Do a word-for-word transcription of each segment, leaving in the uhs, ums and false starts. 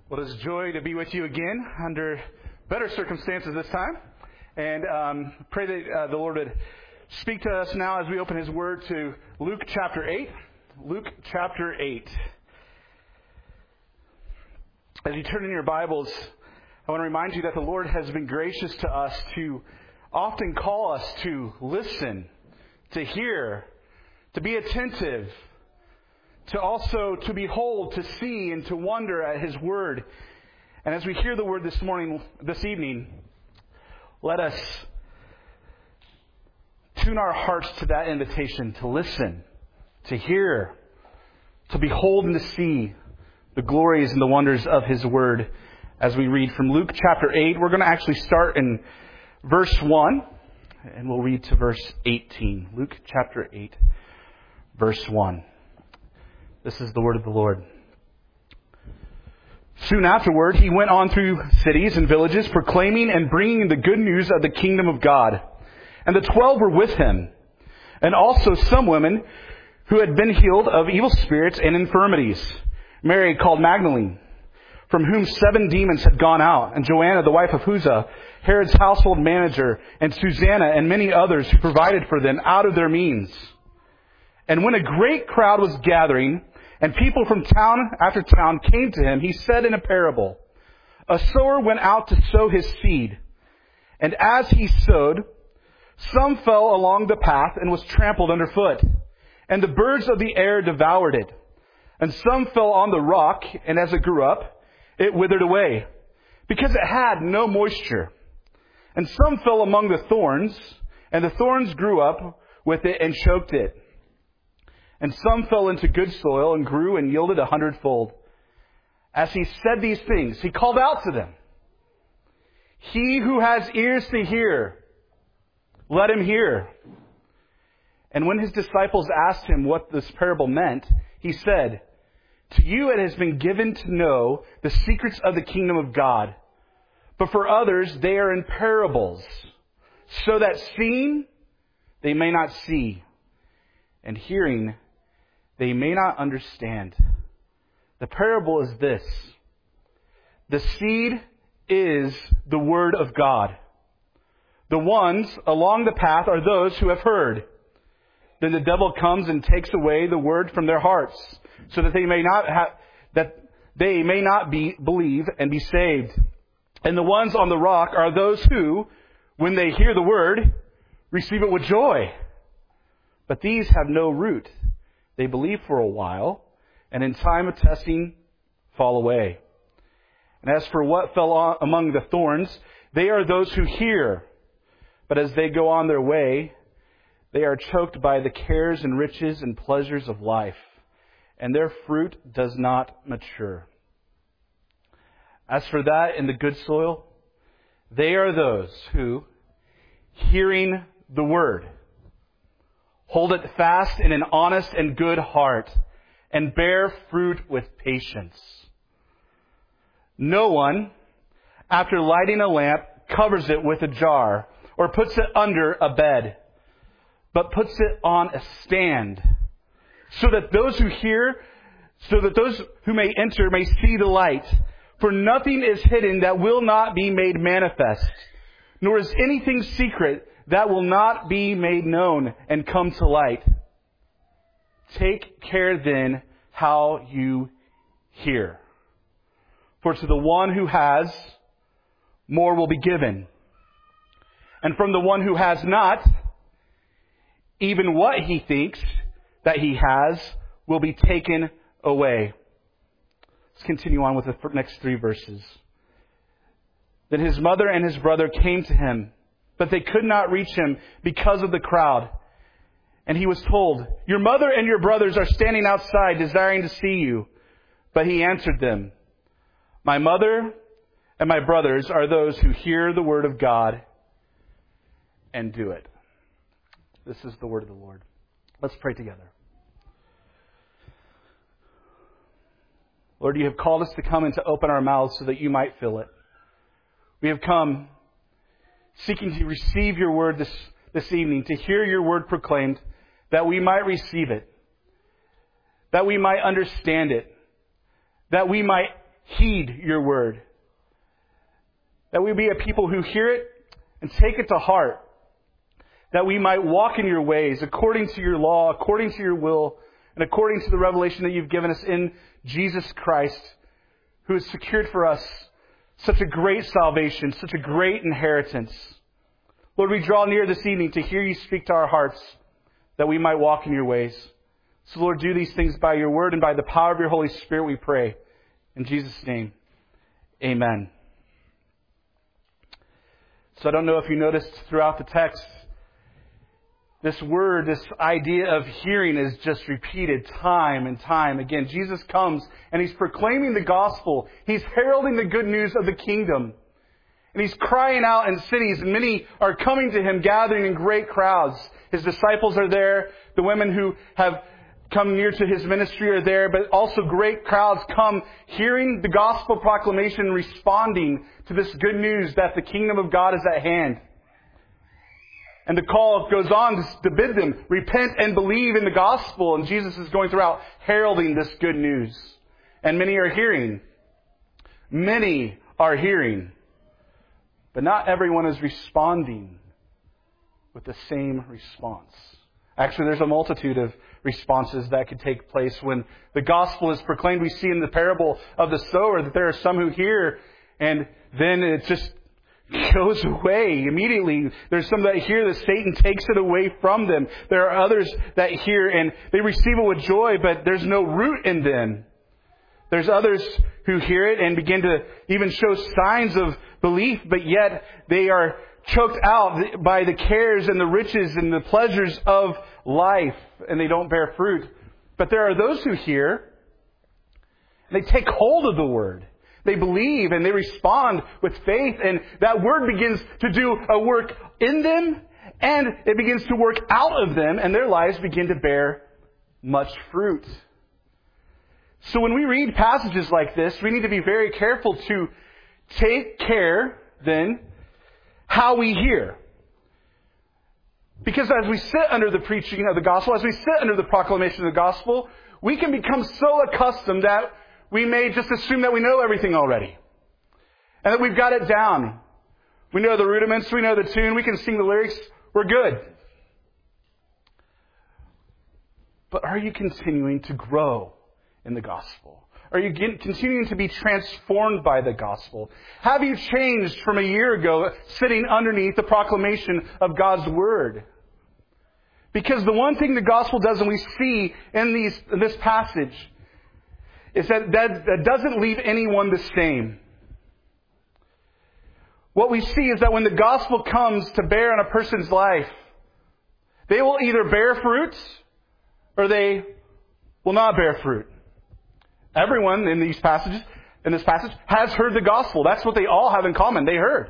Well, it is a joy to be with you again under better circumstances this time. And um, pray that uh, the Lord would speak to us now as we open His Word to Luke chapter eight. Luke chapter eight. As you turn in your Bibles, I want to remind you that the Lord has been gracious to us to often call us to listen, to hear, to be attentive, to also to behold, to see, and to wonder at His Word. And as we hear the Word this morning, this evening, let us tune our hearts to that invitation to listen, to hear, to behold and to see the glories and the wonders of His Word as we read from Luke chapter eight. We're going to actually start in verse one, and we'll read to verse eighteen. Luke chapter eight, verse one. This is the word of the Lord. Soon afterward, he went on through cities and villages, proclaiming and bringing the good news of the kingdom of God. And the twelve were with him, and also some women who had been healed of evil spirits and infirmities. Mary, called Magdalene, from whom seven demons had gone out, and Joanna, the wife of Chuza, Herod's household manager, and Susanna, and many others who provided for them out of their means. And when a great crowd was gathering, and people from town after town came to him, he said in a parable, a sower went out to sow his seed. And as he sowed, some fell along the path and was trampled underfoot, and the birds of the air devoured it. And some fell on the rock, and as it grew up, it withered away, because it had no moisture. And some fell among the thorns, and the thorns grew up with it and choked it. And some fell into good soil and grew and yielded a hundredfold. As he said these things, he called out to them, he who has ears to hear, let him hear. And when his disciples asked him what this parable meant, he said, to you it has been given to know the secrets of the kingdom of God. But for others they are in parables, so that seeing they may not see, and hearing they may not understand. The parable is this. The seed is the word of God. The ones along the path are those who have heard. Then the devil comes and takes away the word from their hearts, so that they may not have, that they may not be believe and be saved. And the ones on the rock are those who, when they hear the word, receive it with joy. But these have no root. They believe for a while, and in time of testing, fall away. And as for what fell on among the thorns, they are those who hear. But as they go on their way, they are choked by the cares and riches and pleasures of life, and their fruit does not mature. As for that in the good soil, they are those who, hearing the word, hold it fast in an honest and good heart, and bear fruit with patience. No one, after lighting a lamp, covers it with a jar, or puts it under a bed, but puts it on a stand, so that those who hear, so that those who may enter may see the light. For nothing is hidden that will not be made manifest, nor is anything secret that will not be made known and come to light. Take care then how you hear. For to the one who has, more will be given. And from the one who has not, even what he thinks that he has will be taken away. Let's continue on with the next three verses. Then his mother and his brother came to him, but they could not reach him because of the crowd. And he was told, your mother and your brothers are standing outside desiring to see you. But he answered them, my mother and my brothers are those who hear the word of God and do it. This is the word of the Lord. Let's pray together. Lord, you have called us to come and to open our mouths so that you might fill it. We have come seeking to receive your word this, this evening, to hear your word proclaimed, that we might receive it, that we might understand it, that we might heed your word. That we be a people who hear it and take it to heart. That we might walk in your ways according to your law, according to your will, and according to the revelation that you've given us in Jesus Christ, who has secured for us such a great salvation, such a great inheritance. Lord, we draw near this evening to hear you speak to our hearts, that we might walk in your ways. So, Lord, do these things by your word and by the power of your Holy Spirit, we pray. In Jesus' name, amen. So I don't know if you noticed throughout the text, this word, this idea of hearing is just repeated time and time again. Jesus comes and he's proclaiming the gospel. He's heralding the good news of the kingdom. And he's crying out in cities, and many are coming to him, gathering in great crowds. His disciples are there. The women who have come near to his ministry are there, but also great crowds come hearing the gospel proclamation, responding to this good news that the kingdom of God is at hand. And the call goes on to bid them, repent and believe in the gospel. And Jesus is going throughout heralding this good news. And many are hearing. Many are hearing. But not everyone is responding with the same response. Actually, there's a multitude of responses that could take place when the gospel is proclaimed. We see in the parable of the sower that there are some who hear and then it just goes away immediately. There's some that hear that Satan takes it away from them. There are others that hear and they receive it with joy, but there's no root in them. There's others who hear it and begin to even show signs of belief, but yet they are choked out by the cares and the riches and the pleasures of life, and they don't bear fruit. But there are those who hear, and they take hold of the word. They believe and they respond with faith, and that word begins to do a work in them, and it begins to work out of them, and their lives begin to bear much fruit. So when we read passages like this, we need to be very careful to take care, then, how we hear. Because as we sit under the preaching of the gospel, as we sit under the proclamation of the gospel, we can become so accustomed that we may just assume that we know everything already. And that we've got it down. We know the rudiments, we know the tune, we can sing the lyrics, we're good. But are you continuing to grow in the gospel? Are you continuing to be transformed by the gospel? Have you changed from a year ago sitting underneath the proclamation of God's word? Because the one thing the gospel does, and we see in, these, in this passage, is that, that that doesn't leave anyone the same. What we see is that when the gospel comes to bear on a person's life, they will either bear fruit or they will not bear fruit. Everyone in these passages, in this passage, has heard the gospel. That's what they all have in common. They heard.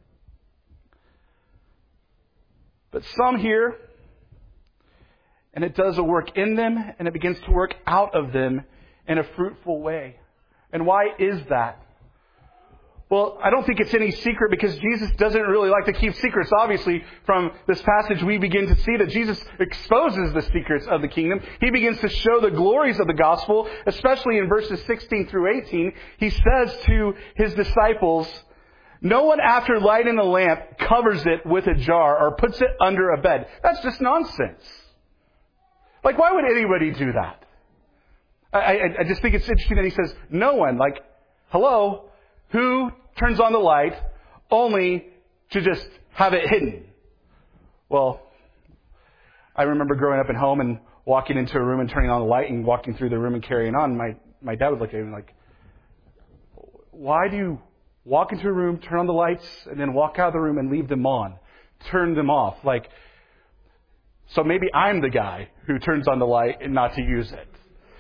But some hear, and it does a work in them, and it begins to work out of them in a fruitful way. And why is that? Well, I don't think it's any secret, because Jesus doesn't really like to keep secrets. Obviously, from this passage, we begin to see that Jesus exposes the secrets of the kingdom. He begins to show the glories of the gospel, especially in verses sixteen through eighteen. He says to his disciples, "No one after lighting a lamp covers it with a jar or puts it under a bed." That's just nonsense. Like, why would anybody do that? I, I, I just think it's interesting that he says, no one. Like, hello? Who turns on the light only to just have it hidden? Well, I remember growing up at home and walking into a room and turning on the light and walking through the room and carrying on. My, my dad would look at me like, why do you walk into a room, turn on the lights, and then walk out of the room and leave them on? Turn them off. Like, so maybe I'm the guy who turns on the light and not to use it.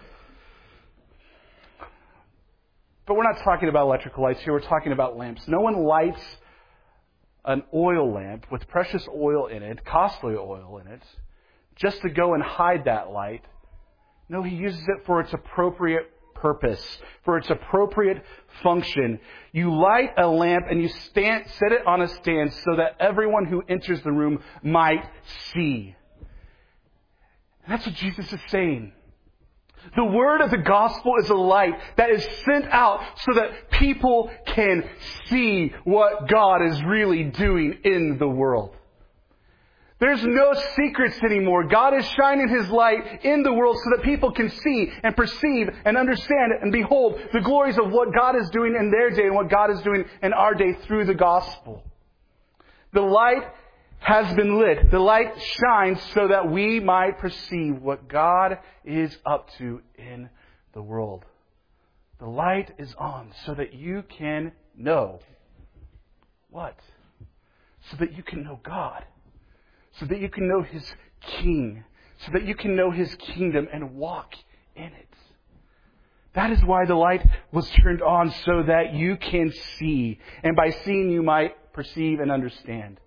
But we're not talking about electrical lights here. We're talking about lamps. No one lights an oil lamp with precious oil in it, costly oil in it, just to go and hide that light. No, he uses it for its appropriate purpose, for its appropriate function. You light a lamp and you stand, set it on a stand so that everyone who enters the room might see. And that's what Jesus is saying. The word of the gospel is a light that is sent out so that people can see what God is really doing in the world. There's no secrets anymore. God is shining His light in the world so that people can see and perceive and understand and behold the glories of what God is doing in their day and what God is doing in our day through the gospel. The light has been lit. The light shines so that we might perceive what God is up to in the world. The light is on so that you can know what? So that you can know God. So that you can know His King. So that you can know His kingdom and walk in it. That is why the light was turned on, so that you can see. And by seeing you might perceive and understand.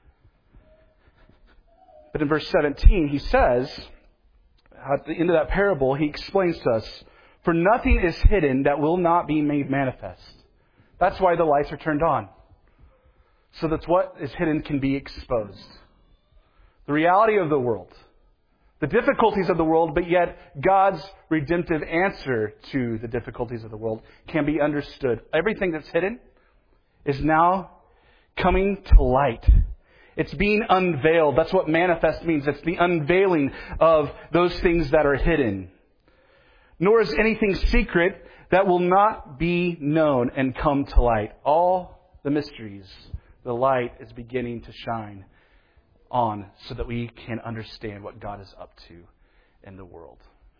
But in verse seventeen, he says, at the end of that parable, he explains to us, for nothing is hidden that will not be made manifest. That's why the lights are turned on. So that what is hidden can be exposed. The reality of the world. The difficulties of the world, but yet God's redemptive answer to the difficulties of the world can be understood. Everything that's hidden is now coming to light. It's being unveiled. That's what manifest means. It's the unveiling of those things that are hidden. Nor is anything secret that will not be known and come to light. All the mysteries, the light is beginning to shine on so that we can understand what God is up to in the world.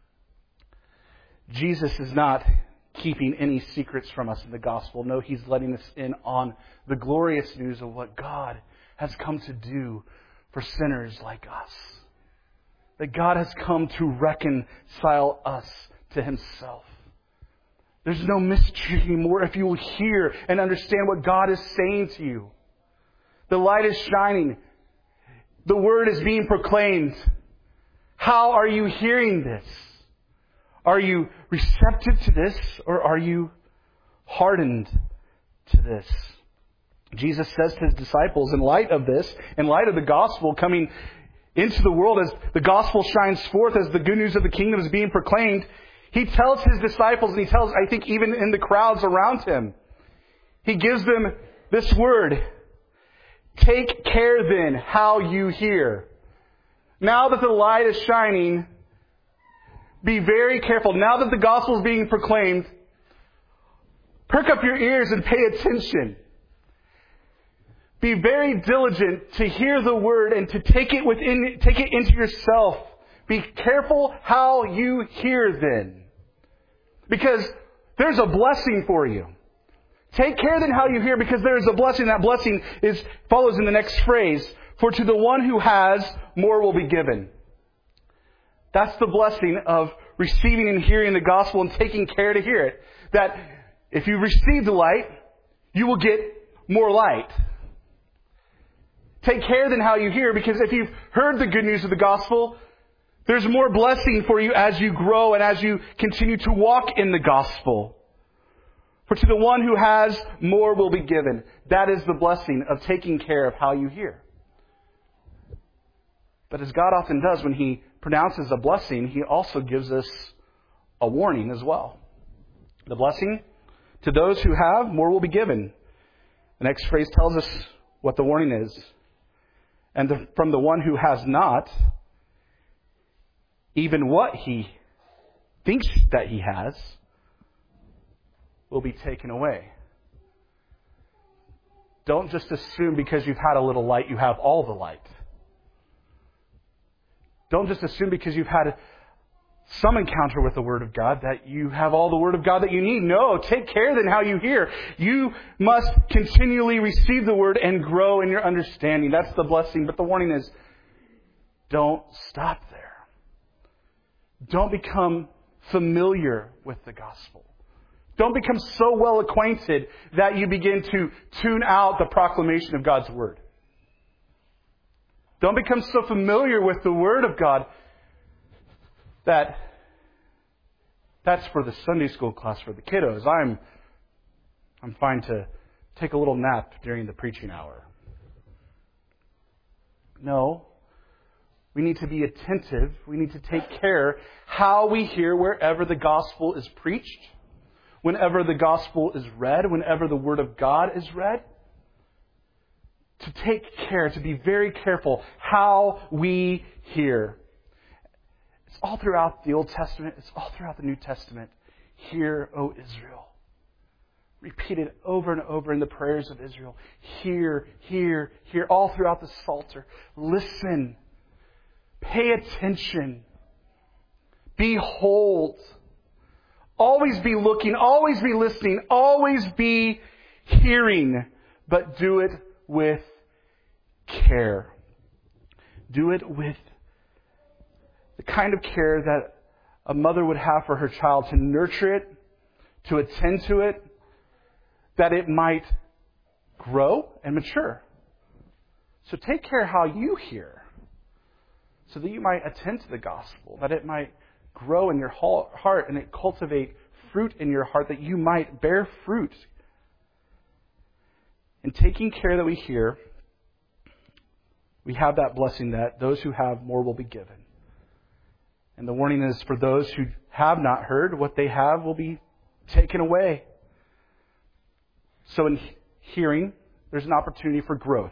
Jesus is not keeping any secrets from us in the gospel. No, He's letting us in on the glorious news of what God has come to do for sinners like us. That God has come to reconcile us to Himself. There's no mystery anymore if you will hear and understand what God is saying to you. The light is shining. The word is being proclaimed. How are you hearing this? Are you receptive to this, or are you hardened to this? Jesus says to His disciples, in light of this, in light of the gospel coming into the world, as the gospel shines forth, as the good news of the kingdom is being proclaimed, He tells His disciples, and He tells, I think, even in the crowds around Him, He gives them this word. Take care then how you hear. Now that the light is shining, be very careful. Now that the gospel is being proclaimed, perk up your ears and pay attention. Be very diligent to hear the word and to take it within, take it into yourself. Be careful how you hear then. Because there's a blessing for you. Take care then how you hear, because there is a blessing. That blessing is follows in the next phrase. For to the one who has, more will be given. That's the blessing of receiving and hearing the gospel and taking care to hear it. That if you receive the light, you will get more light. Take care then how you hear, because if you've heard the good news of the gospel, there's more blessing for you as you grow and as you continue to walk in the gospel. For to the one who has, more will be given. That is the blessing of taking care of how you hear. But as God often does when He pronounces a blessing, He also gives us a warning as well. The blessing, to those who have, more will be given. The next phrase tells us what the warning is. And the, from the one who has not, even what he thinks that he has will be taken away. Don't just assume because you've had a little light, you have all the light. Don't just assume because you've had some encounter with the Word of God that you have all the Word of God that you need. No, take care then how you hear. You must continually receive the Word and grow in your understanding. That's the blessing. But the warning is, don't stop there. Don't become familiar with the gospel. Don't become so well acquainted that you begin to tune out the proclamation of God's Word. Don't become so familiar with the Word of God that that's for the Sunday school class for the kiddos. I'm, I'm fine to take a little nap during the preaching hour. No. We need to be attentive. We need to take care how we hear wherever the gospel is preached, whenever the gospel is read, whenever the word of God is read. To take care, to be very careful how we hear. It's all throughout the Old Testament. It's all throughout the New Testament. Hear, O Israel. Repeated over and over in the prayers of Israel. Hear, hear, hear. All throughout the Psalter. Listen. Pay attention. Behold. Always be looking. Always be listening. Always be hearing. But do it with care. Do it with the kind of care that a mother would have for her child, to nurture it, to attend to it, that it might grow and mature. So take care how you hear, so that you might attend to the gospel, that it might grow in your heart and it cultivate fruit in your heart, that you might bear fruit. In taking care that we hear, we have that blessing that those who have more will be given. And the warning is for those who have not heard, what they have will be taken away. So in hearing, there's an opportunity for growth.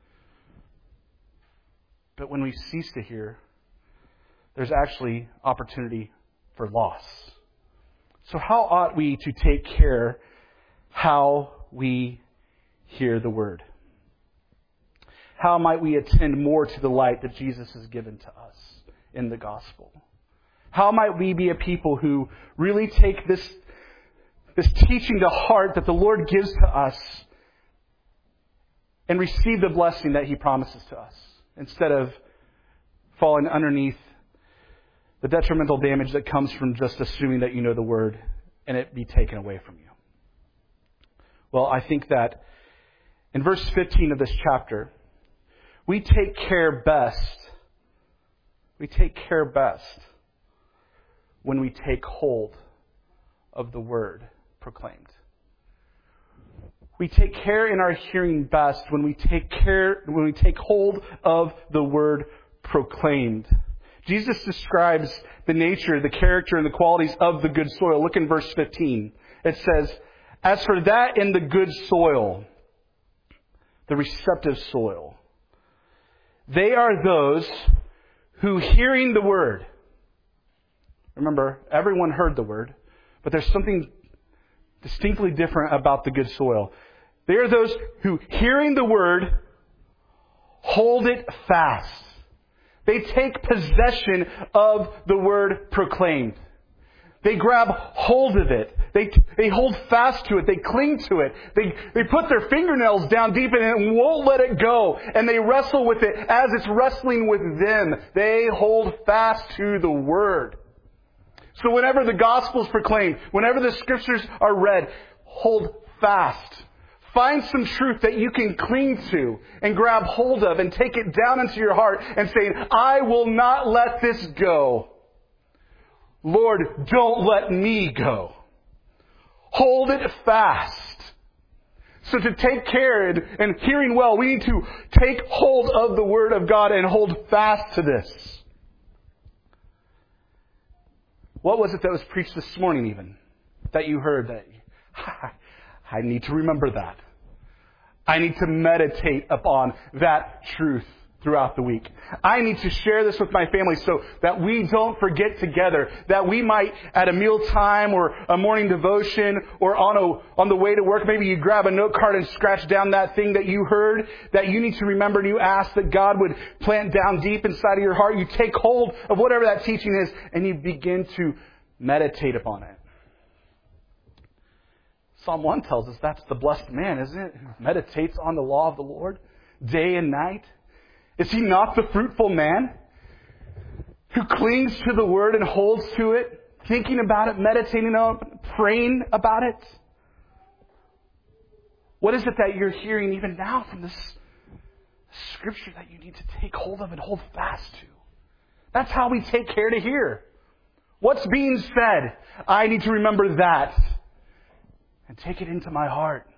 But when we cease to hear, there's actually opportunity for loss. So how ought we to take care how we hear the word? How might we attend more to the light that Jesus has given to us in the gospel? How might we be a people who really take this, this teaching to heart that the Lord gives to us and receive the blessing that He promises to us, instead of falling underneath the detrimental damage that comes from just assuming that you know the word and it be taken away from you? Well, I think that in verse fifteen of this chapter, we take care best. We take care best when we take hold of the word proclaimed. We take care in our hearing best when we take care, when we take hold of the word proclaimed. Jesus describes the nature, the character, and the qualities of the good soil. Look in verse fifteen. It says, "As for that in the good soil," the receptive soil, "they are those who, hearing the word," remember, everyone heard the word, but there's something distinctly different about the good soil. They are those who, hearing the word, hold it fast. They take possession of the word proclaimed. They grab hold of it. They they hold fast to it. They cling to it. They they put their fingernails down deep in it and won't let it go. And they wrestle with it as it's wrestling with them. They hold fast to the word. So whenever the gospel is proclaimed, whenever the scriptures are read, hold fast. Find some truth that you can cling to and grab hold of and take it down into your heart and say, "I will not let this go. Lord, don't let me go." Hold it fast. So to take care and, and hearing well, we need to take hold of the Word of God and hold fast to this. What was it that was preached this morning even? That you heard that, I need to remember that. I need to meditate upon that truth throughout the week. I need to share this with my family so that we don't forget together, that we might at a mealtime or a morning devotion or on a, on the way to work, maybe you grab a note card and scratch down that thing that you heard that you need to remember, and you ask that God would plant down deep inside of your heart. You take hold of whatever that teaching is and you begin to meditate upon it. Psalm one tells us that's the blessed man, isn't it? Who meditates on the law of the Lord day and night. Is he not the fruitful man who clings to the word and holds to it, thinking about it, meditating on it, praying about it? What is it that you're hearing even now from this scripture that you need to take hold of and hold fast to? That's how we take care to hear. What's being said? I need to remember that and take it into my heart.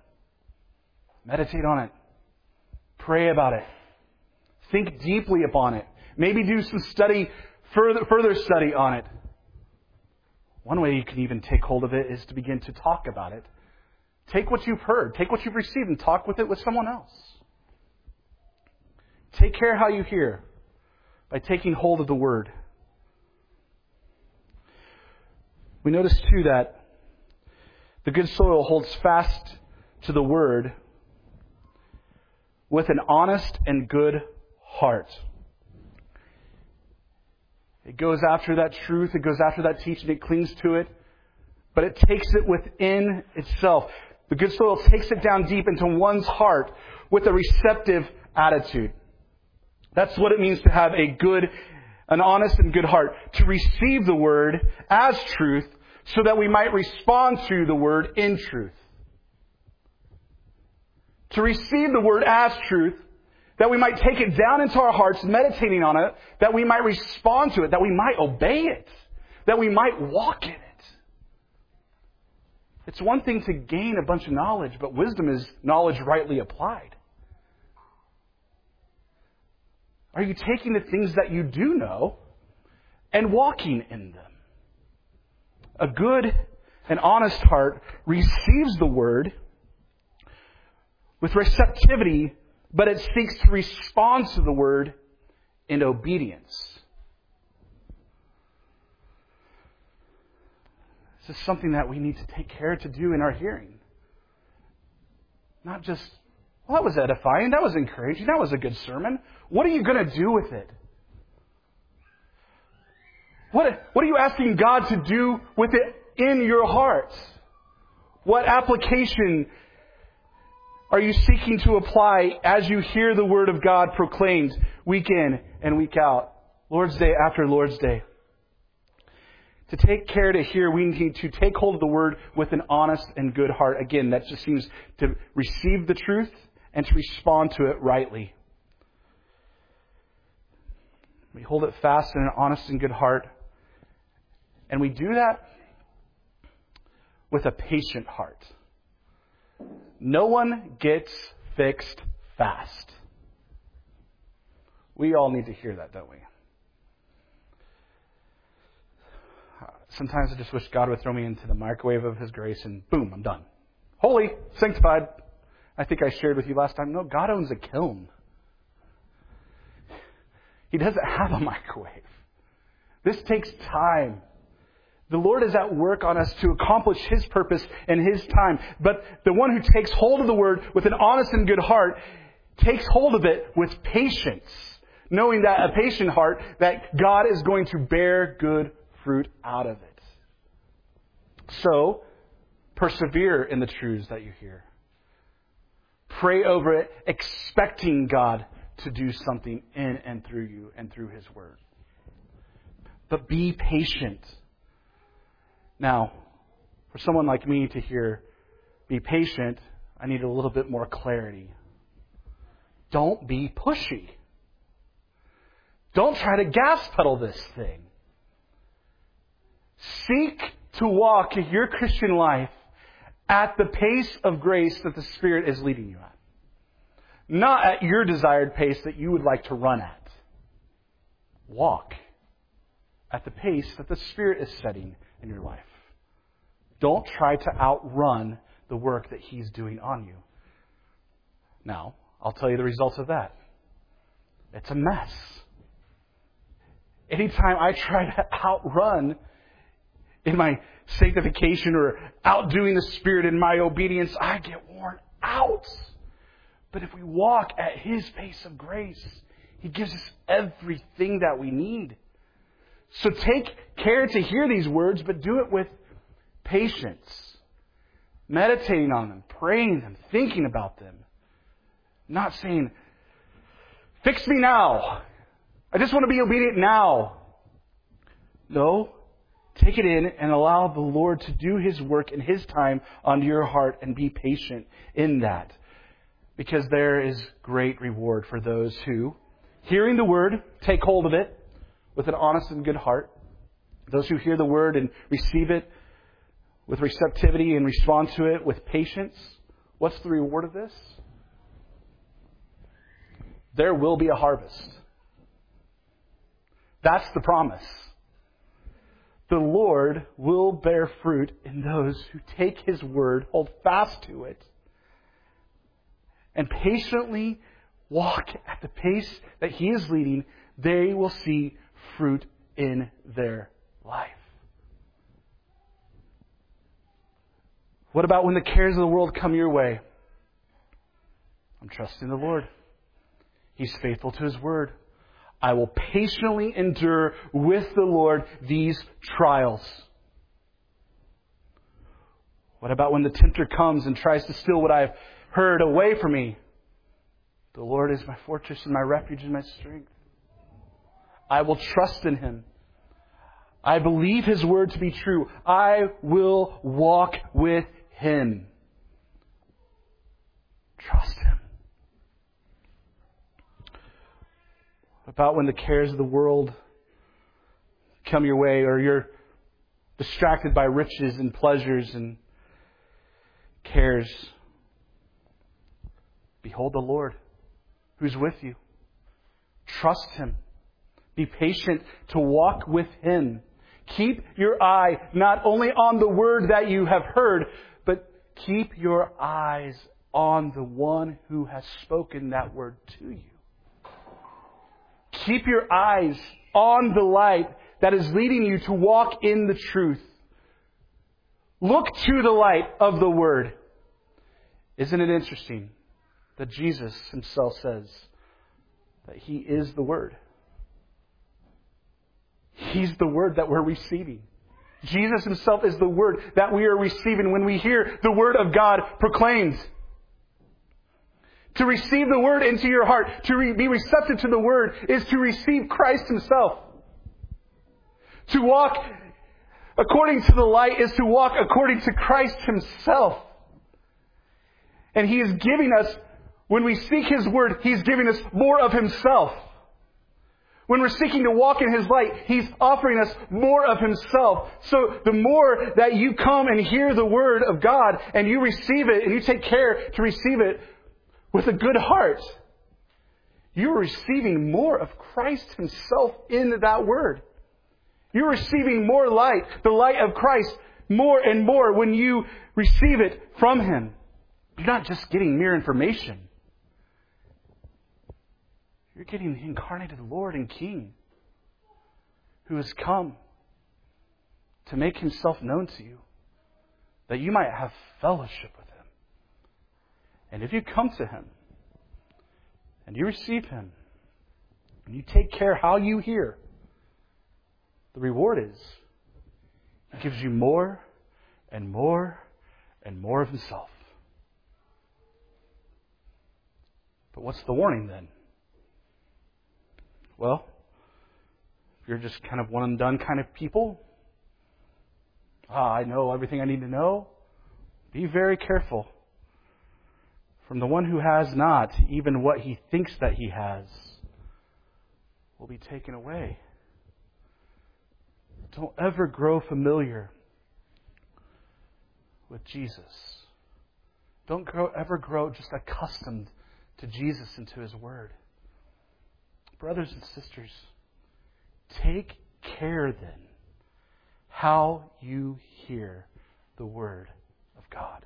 Meditate on it. Pray about it. Think deeply upon it. Maybe do some study, further, further study on it. One way you can even take hold of it is to begin to talk about it. Take what you've heard, take what you've received, and talk with it with someone else. Take care how you hear by taking hold of the Word. We notice too that the good soil holds fast to the Word with an honest and good heart. It goes after that truth, it goes after that teaching, it clings to it, but it takes it within itself. The good soil takes it down deep into one's heart with a receptive attitude. That's what it means to have a good, an honest and good heart. To receive the Word as truth so that we might respond to the Word in truth. To receive the Word as truth, that we might take it down into our hearts, meditating on it, that we might respond to it, that we might obey it, that we might walk in it. It's one thing to gain a bunch of knowledge, but wisdom is knowledge rightly applied. Are you taking the things that you do know and walking in them? A good and honest heart receives the Word with receptivity, but it seeks to respond to the Word in obedience. This is something that we need to take care to do in our hearing. Not just, well, that was edifying, that was encouraging, that was a good sermon. What are you going to do with it? What, what are you asking God to do with it in your heart? What application are you seeking to apply as you hear the Word of God proclaimed week in and week out, Lord's Day after Lord's Day? To take care to hear, we need to take hold of the Word with an honest and good heart. Again, that just seems to receive the truth and to respond to it rightly. We hold it fast in an honest and good heart. And we do that with a patient heart. No one gets fixed fast. We all need to hear that, don't we? Sometimes I just wish God would throw me into the microwave of His grace and boom, I'm done. Holy, sanctified. I think I shared with you last time. No, God owns a kiln. He doesn't have a microwave. This takes time. The Lord is at work on us to accomplish His purpose in His time. But the one who takes hold of the Word with an honest and good heart takes hold of it with patience, knowing that a patient heart, that God is going to bear good fruit out of it. So, persevere in the truths that you hear. Pray over it, expecting God to do something in and through you and through His Word. But be patient. Now, for someone like me to hear, be patient, I need a little bit more clarity. Don't be pushy. Don't try to gas pedal this thing. Seek to walk your Christian life at the pace of grace that the Spirit is leading you at. Not at your desired pace that you would like to run at. Walk at the pace that the Spirit is setting in your life. Don't try to outrun the work that He's doing on you. Now, I'll tell you the results of that. It's a mess. Anytime I try to outrun in my sanctification or outdoing the Spirit in my obedience, I get worn out. But if we walk at His pace of grace, He gives us everything that we need. So take care to hear these words, but do it with patience. Meditating on them, praying them, thinking about them. Not saying, fix me now. I just want to be obedient now. No. Take it in and allow the Lord to do His work in His time onto your heart and be patient in that. Because there is great reward for those who, hearing the Word, take hold of it with an honest and good heart. Those who hear the Word and receive it with receptivity and respond to it with patience. What's the reward of this? There will be a harvest. That's the promise. The Lord will bear fruit in those who take His word, hold fast to it, and patiently walk at the pace that He is leading. They will see fruit in their life. What about when the cares of the world come your way? I'm trusting the Lord. He's faithful to His word. I will patiently endure with the Lord these trials. What about when the tempter comes and tries to steal what I've heard away from me? The Lord is my fortress and my refuge and my strength. I will trust in Him. I believe His word to be true. I will walk with Him. Trust Him. About when the cares of the world come your way, or you're distracted by riches and pleasures and cares. Behold the Lord who's with you. Trust Him. Be patient to walk with Him. Keep your eye not only on the word that you have heard, but keep your eyes on the one who has spoken that word to you. Keep your eyes on the light that is leading you to walk in the truth. Look to the light of the Word. Isn't it interesting that Jesus Himself says that He is the Word? He's the Word that we're receiving. Jesus Himself is the Word that we are receiving when we hear the Word of God proclaimed. To receive the Word into your heart, to re- be receptive to the Word, is to receive Christ Himself. To walk according to the light is to walk according to Christ Himself. And He is giving us, when we seek His Word, He's giving us more of Himself. When we're seeking to walk in His light, He's offering us more of Himself. So the more that you come and hear the Word of God, and you receive it, and you take care to receive it, with a good heart, you're receiving more of Christ Himself in that Word. You're receiving more light, the light of Christ, more and more when you receive it from Him. You're not just getting mere information. You're getting the incarnated Lord and King who has come to make Himself known to you, that you might have fellowship with Him. And if you come to Him, and you receive Him, and you take care how you hear, the reward is He gives you more and more and more of Himself. But what's the warning then? Well, if you're just kind of one and done kind of people, ah, I know everything I need to know, be very careful. From the one who has not, even what he thinks that he has will be taken away. Don't ever grow familiar with Jesus. Don't grow, ever grow just accustomed to Jesus and to His Word. Brothers and sisters, take care then how you hear the Word of God.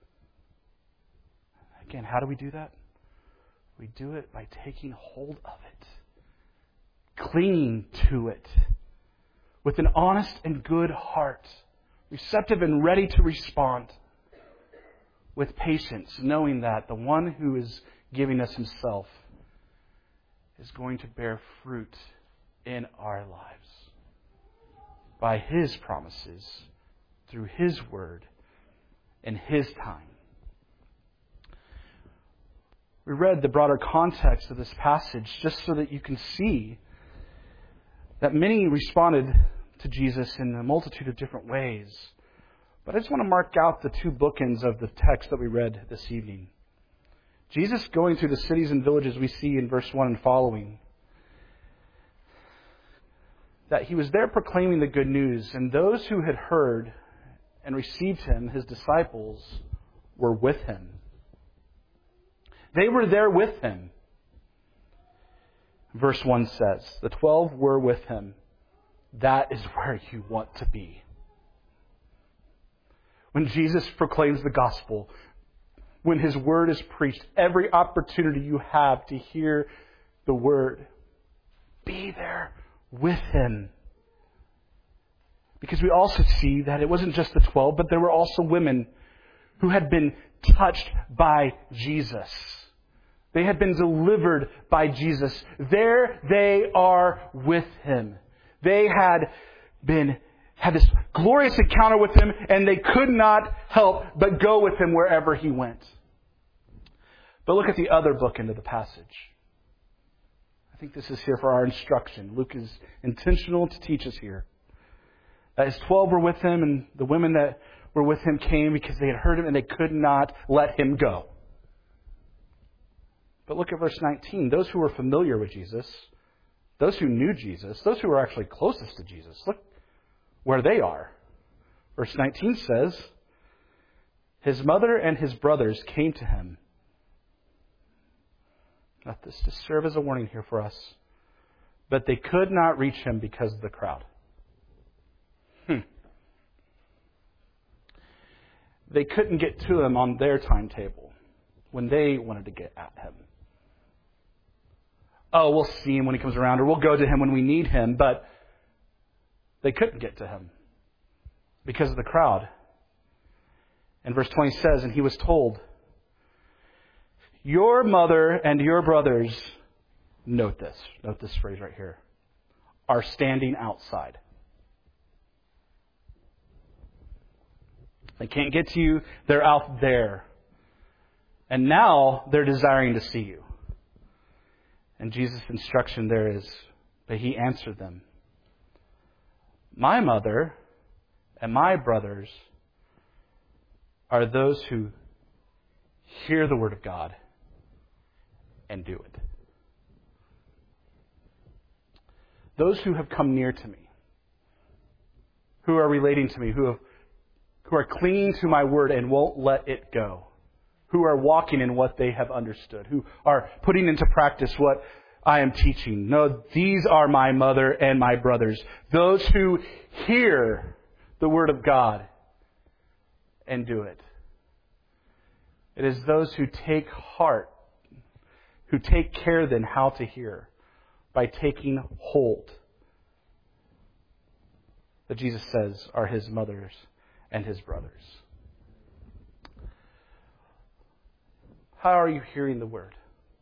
Again, how do we do that? We do it by taking hold of it, clinging to it with an honest and good heart, receptive and ready to respond with patience, knowing that the one who is giving us Himself is going to bear fruit in our lives by His promises, through His Word, in His time. We read the broader context of this passage just so that you can see that many responded to Jesus in a multitude of different ways. But I just want to mark out the two bookends of the text that we read this evening. Jesus going through the cities and villages we see in verse one and following. That He was there proclaiming the good news, and those who had heard and received Him, His disciples, were with Him. They were there with Him. Verse one says, the twelve were with him. That is where you want to be. When Jesus proclaims the gospel, when His word is preached, every opportunity you have to hear the word, be there with Him. Because we also see that it wasn't just the twelve, but there were also women who had been touched by Jesus. They had been delivered by Jesus. There they are with Him. They had been had this glorious encounter with Him, and they could not help but go with Him wherever He went. But look at the other bookend of the passage. I think this is here for our instruction. Luke is intentional to teach us here. That His twelve were with Him, and the women that were with Him came because they had heard Him and they could not let Him go. But look at verse nineteen. Those who were familiar with Jesus, those who knew Jesus, those who were actually closest to Jesus, look where they are. Verse nineteen says, His mother and His brothers came to Him. Let this to serve as a warning here for us. But they could not reach Him because of the crowd. Hmm. They couldn't get to Him on their timetable when they wanted to get at Him. Oh, we'll see Him when He comes around, or we'll go to Him when we need Him. But they couldn't get to Him because of the crowd. And verse twenty says, and He was told, your mother and your brothers, note this, note this phrase right here, are standing outside. They can't get to you, they're out there. And now they're desiring to see you. And Jesus' instruction there is, but He answered them, my mother and my brothers are those who hear the word of God and do it. Those who have come near to me, who are relating to me, who have, who are clinging to my word and won't let it go, who are walking in what they have understood, who are putting into practice what I am teaching. No, these are my mother and my brothers. Those who hear the word of God and do it. It is those who take heart, who take care then how to hear by taking hold, that Jesus says are His mothers and His brothers. How are you hearing the word?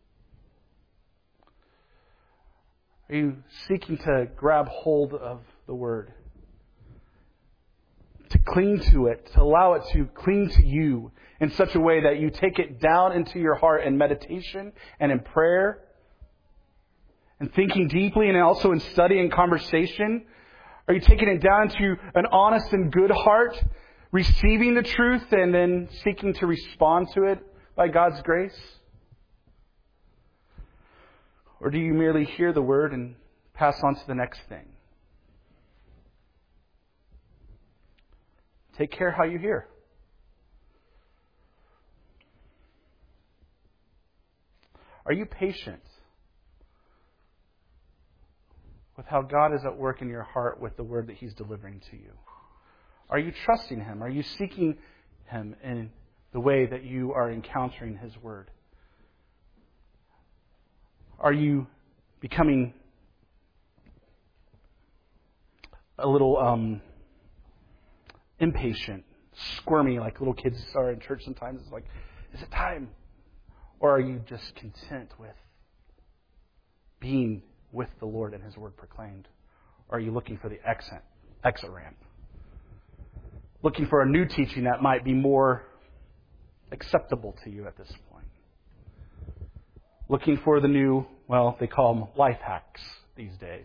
Are you seeking to grab hold of the word? To cling to it, to allow it to cling to you in such a way that you take it down into your heart in meditation and in prayer and thinking deeply, and also in study and conversation? Are you taking it down to an honest and good heart, receiving the truth and then seeking to respond to it by God's grace? Or do you merely hear the word and pass on to the next thing? Take care how you hear. Are you patient with how God is at work in your heart with the word that He's delivering to you? Are you trusting Him? Are you seeking Him in the way that you are encountering His word? Are you becoming a little um, impatient, squirmy like little kids are in church sometimes? It's like, is it time? Or are you just content with being with the Lord and His word proclaimed? Or are you looking for the exit, exit ramp? Looking for a new teaching that might be more acceptable to you at this point? Looking for the new, well, they call them life hacks these days.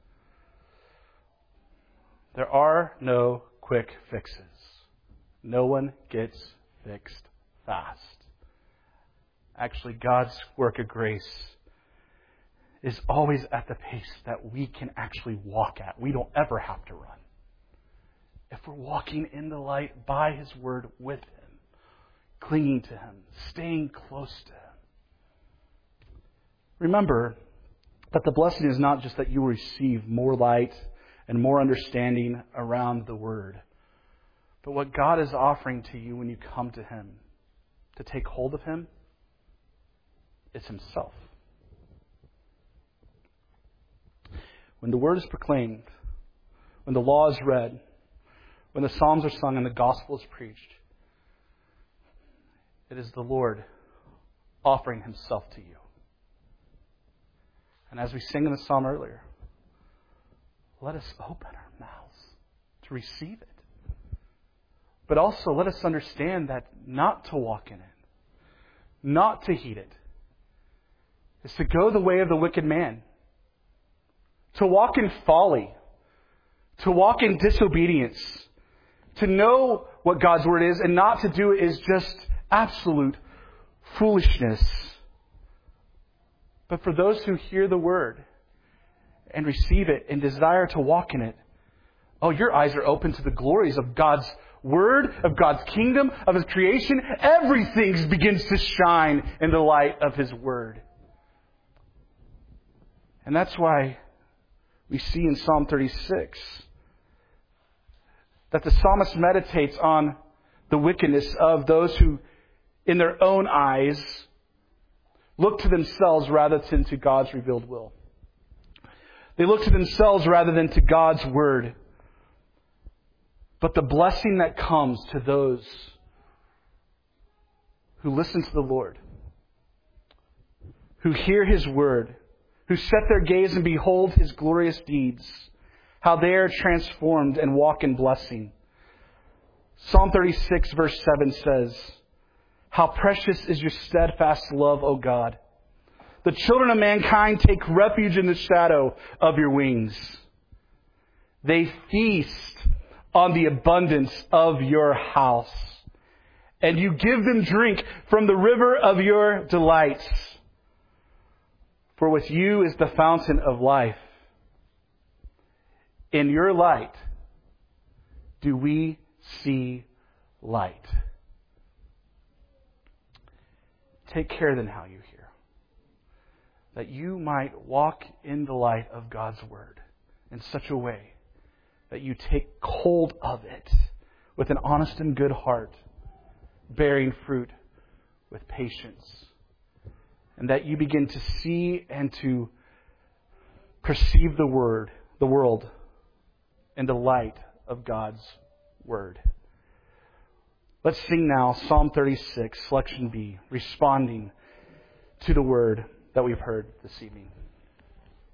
There are no quick fixes. No one gets fixed fast. Actually, God's work of grace is always at the pace that we can actually walk at. We don't ever have to run. If we're walking in the light by His word with Him, clinging to Him, staying close to Him. Remember, But the blessing is not just that you will receive more light and more understanding around the Word, but what God is offering to you when you come to Him to take hold of Him is Himself. When the Word is proclaimed, when the law is read, when the Psalms are sung and the Gospel is preached, it is the Lord offering Himself to you. And as we sang in the Psalm earlier, let us open our mouths to receive it. But also let us understand that not to walk in it, not to heed it, is to go the way of the wicked man. To walk in folly. To walk in disobedience. To know what God's Word is and not to do it is just absolute foolishness. But for those who hear the Word and receive it and desire to walk in it, oh, your eyes are open to the glories of God's Word, of God's kingdom, of His creation. Everything begins to shine in the light of His Word. And that's why we see in Psalm thirty-six that the psalmist meditates on the wickedness of those who, in their own eyes, look to themselves rather than to God's revealed will. They look to themselves rather than to God's Word. But the blessing that comes to those who listen to the Lord, who hear His Word, who set their gaze and behold His glorious deeds, how they are transformed and walk in blessing. Psalm thirty-six verse seven says, "How precious is your steadfast love, O God! The children of mankind take refuge in the shadow of your wings. They feast on the abundance of your house, and you give them drink from the river of your delights. For with you is the fountain of life. In your light do we see light." Take care then how you hear, that you might walk in the light of God's Word in such a way that you take hold of it with an honest and good heart, bearing fruit with patience, and that you begin to see and to perceive the word, the world, in the light of God's Word. Let's sing now Psalm thirty-six, Selection B, responding to the Word that we've heard this evening.